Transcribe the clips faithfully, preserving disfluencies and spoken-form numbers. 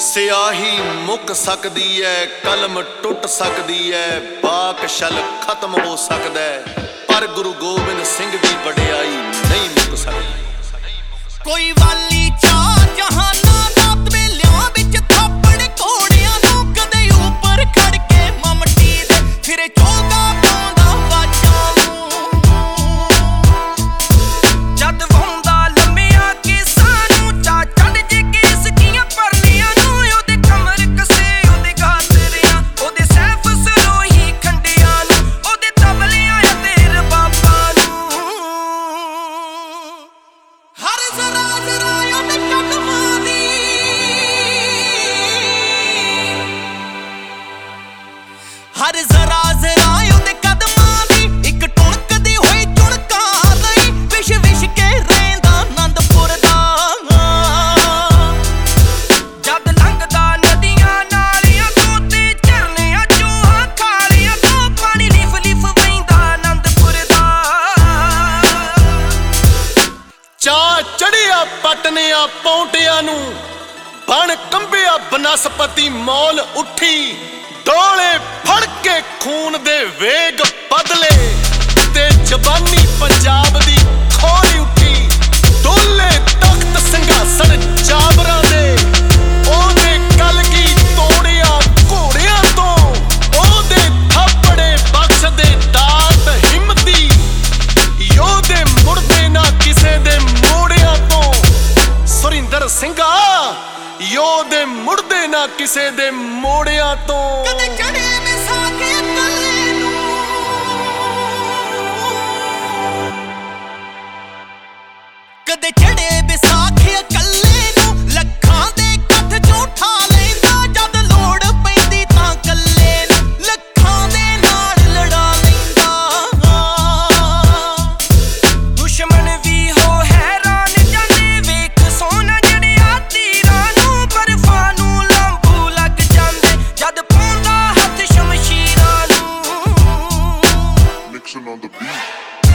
ਸਿਆਹੀ ਮੁੱਕ ਸਕਦੀ ਐ, ਕਲਮ ਟੁੱਟ ਸਕਦੀ ਐ, ਬਾਕ ਛਲ ਖਤਮ ਹੋ ਸਕਦਾ ਹੈ, ਪਰ ਗੁਰੂ ਗੋਬਿੰਦ ਸਿੰਘ ਦੀ ਵਡਿਆਈ ਨਹੀਂ ਮੁੱਕ ਸਕਦੀ। ਕੋਈ ਵਾਲੀ ਚਾਰ ਜਹਾਨਾਂ ਦਾ ਤਵੇਲਿਆਂ ਵਿੱਚ ਥਾਪੜ ਘੋੜਿਆਂ ਨੂੰ ਕਦੇ ਉੱਪਰ ਖੜ ਕੇ ਮਮਟੀ ਦੇ ਫਿਰੇ ਚੋਗਾ ਪਾਉਂਦਾ ਵਾਜਾਂ ਨੂੰ। ਜਦ ਵਾਉਂਦਾ ਲੰਮਿਆਂ ਕੇਸਾਂ ਨੂੰ ਚਾ ਚੜ ਜੇ ਕੇਸ ਕੀਆਂ ਪਰਨੀਆਂ ਨੂੰ, ਉਹਦੇ ਕਮਰ ਕਸੇ ਉਹਦੇ ਗਾਤਰਿਆਂ, ਉਹਦੇ ਸੈਫ ਸਰੋਹੀ ਖੰਡਿਆਂ ਨੂੰ, ਉਹਦੇ ਤਬਲਿਆਂ ਅਤੇ ਰਬਾਬਾਂ ਨੂੰ। ਹਰ ਜ਼ਰਾ ਜ਼ਰਾ ਉਹਦੇ ਕਦਮਾਂ ਦੀ, ਹਰ ਜ਼ਰਾ ਜ਼ਰਾ ਉਹਦੇ ਕਦਮਾਂ ਦੀ ਇੱਕ ਟੁਣਕਦੀ ਹੋਈ ਝੁਣਕਾਂ ਲਈ ਵਿਸ਼ ਵਿਸ਼ ਕੇ ਰਹਿੰਦਾ ਆਨੰਦਪੁਰ ਦਾ। ਜਦ ਲੰਘਦਾ ਨਦੀਆਂ ਨਾਲੀਆਂ ਤੋਂ ਤੇ ਝਰਨਿਆਂ ਚੋਂ ਖਾਲੀਆਂ ਤੋਂ, ਪਾਣੀ ਲਿਫ ਲਿਫ ਵਹਿੰਦਾ ਆਨੰਦਪੁਰ ਦਾ। ਚਾਅ ਚੜਿਆ ਪਟਨਿਆ ਪੌਂਟਿਆਂ ਨੂੰ, ਬਣ ਕੰਬਿਆ ਬਨਸਪਤੀ ਮੌਲ ਉੱਠੀ, ਡੋਲੇ ਫੜ ਕੇ ਖੂਨ ਦੇ ਵੇਗ ਬਦਲੇ ਤੇ ਜ਼ਬਾਨੀ ਪੰਜਾਬ ਦੀ ਖੋਲੀ ਉੱਠੀ। ਡੋਲੇ ਤਖਤ ਸਿੰਘਾਸਣ ਜਾਬਰਾਂ ਦੇ, ਉਹਦੇ ਕਲਗੀ ਤੋੜਿਆ ਘੋੜਿਆਂ ਤੋਂ, ਉਹਦੇ ਥਾਪੜੇ ਬਖਸ਼ਦੇ ਦਾਤ ਹਿੰਮਤੀ, ਯੋਧੇ ਮੁੜਦੇ ਨਾ ਕਿਸੇ ਦੇ ਮੋੜਿਆਂ ਤੋਂ। ਸੁਰਿੰਦਰ ਸਿੰਘਾ ਯੋਧੇ ਮੁੜਦੇ ਨਾ ਕਿਸੇ ਦੇ ਮੋੜਿਆਂ ਤੋਂ। ਕਦੇ ਚੜੇ ਵਿਸਾਖੀ ਕੱਲੇ ਨੂੰ, ਕਦੇ ਚੜੇ ਵਿਸਾਖੀ ਕੱਲੇ ਨੂੰ, ਲੱਖਾਂ ਦੇ ਕੱਠ ਚੋਂ ਠਾ ਲੈਂਦਾ, ਜਦ ਲੋੜ ਪੈਂਦੀ ਤਾਂ ਕੱਲੇ ਨੂੰ ਲੱਖਾਂ ਦੇ ਨਾਲ ਲੜਾ ਲੈਂਦਾ। ਦੁਸ਼ਮਣ ਵੀ ਹੋ ਹੈਰਾਨ ਜਾਂਦੇ ਵੇਖ ਸੋਨਾ ਜੜਿਆ ਤੀਰਾਂ ਨੂੰ, ਬਰਫਾਂ ਨੂੰ ਲੰਬੂ ਲੱਗ ਜਾਂਦੇ ਜਦ ਪਾਉਂਦਾ ਹੱਥ ਸ਼ਮਸ਼ੀਰਾਂ ਨੂੰ। Mixing on the beat.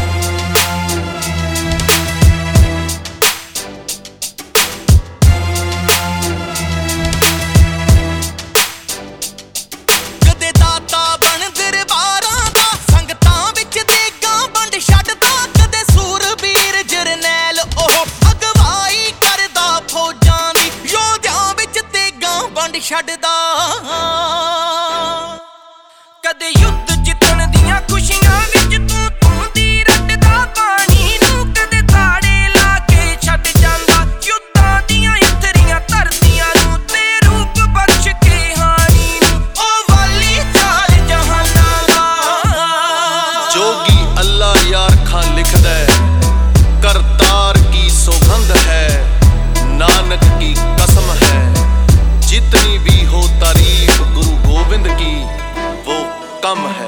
ਕਦੇ ਦਾਤਾ ਬਣ ਦਰਬਾਰਾਂ ਦਾ, ਸੰਗਤਾਂ ਵਿੱਚ ਦੇਗਾਂ ਵੰਡ ਛੱਡਦਾ, ਕਦੇ ਸੂਰਬੀਰ ਜਰਨੈਲ ਉਹ ਅਗਵਾਈ ਕਰਦਾ ਫੌਜਾਂ ਦੀ, ਯੋਧਿਆਂ ਵਿੱਚ ਦੇਗਾਂ ਵੰਡ ਛੱਡਦਾ। ਕਦੇ ਯੁੱਧ ਜਿੱਤਣ ਦੀਆਂ ਖੁਸ਼ੀਆਂ ਵਿੱਚ ਤੂੰ ਧੂੰਦੀ ਰੱਟਦਾ ਪਾਣੀ ਨੂੰ, ਕਦੇ ਤਾੜੇ ਲਾ ਕੇ ਛੱਡ ਜਾਂਦਾ ਯੁੱਧਾਂ ਦੀਆਂ ਇਥਰੀਆਂ ਧਰਤੀਆਂ ਨੂੰ, ਤੇ ਰੂਪ ਬਖਸ਼ ਕੇ ਹਾਣੀ ਨੂੰ ਉਹ ਵਾਲੀ ਚਾਰ ਜਹਾਨਾਂ ਦਾ। ਜੋਗੀ ਅੱਲਾ ਯਾਰ ਖਾਂ ਲਿਖਦਾ ਹੈ, ਕਰਤਾਰ ਕੀ सौगंध है, नानक की कसम है, जितनी भी हो तारीफ गुरु गोविंद की वो कम है।